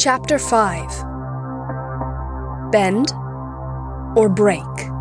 Chapter 5. Bend or Break.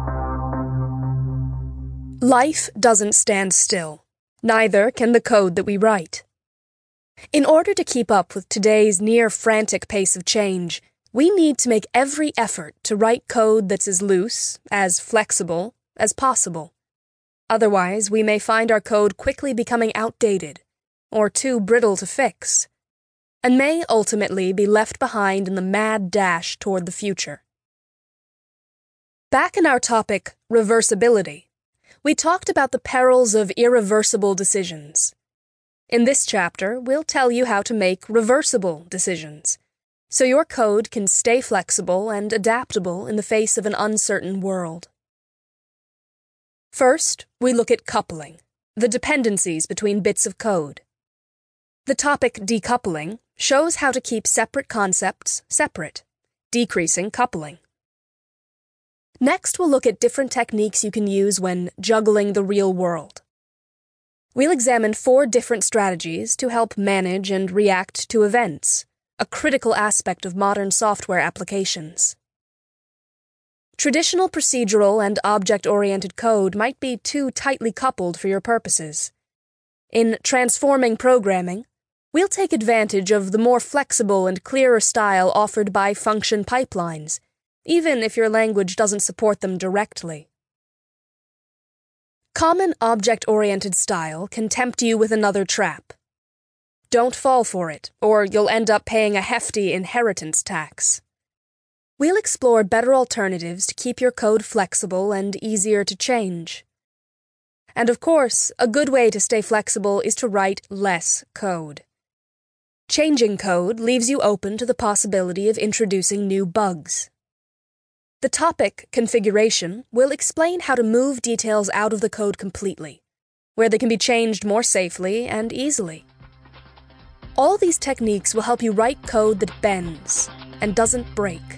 Life doesn't stand still. Neither can the code that we write. In order to keep up with today's near-frantic pace of change, we need to make every effort to write code that's as loose, as flexible, as possible. Otherwise, we may find our code quickly becoming outdated, or too brittle to fix, and may ultimately be left behind in the mad dash toward the future. Back in our topic, reversibility, we talked about the perils of irreversible decisions. In this chapter, we'll tell you how to make reversible decisions, so your code can stay flexible and adaptable in the face of an uncertain world. First, we look at coupling, the dependencies between bits of code. The topic decoupling shows how to keep separate concepts separate, decreasing coupling. Next, we'll look at different techniques you can use when juggling the real world. We'll examine 4 different strategies to help manage and react to events, a critical aspect of modern software applications. Traditional procedural and object-oriented code might be too tightly coupled for your purposes. In transforming programming, we'll take advantage of the more flexible and clearer style offered by function pipelines, even if your language doesn't support them directly. Common object-oriented style can tempt you with another trap. Don't fall for it, or you'll end up paying a hefty inheritance tax. We'll explore better alternatives to keep your code flexible and easier to change. And of course, a good way to stay flexible is to write less code. Changing code leaves you open to the possibility of introducing new bugs. The topic, configuration, will explain how to move details out of the code completely, where they can be changed more safely and easily. All these techniques will help you write code that bends and doesn't break.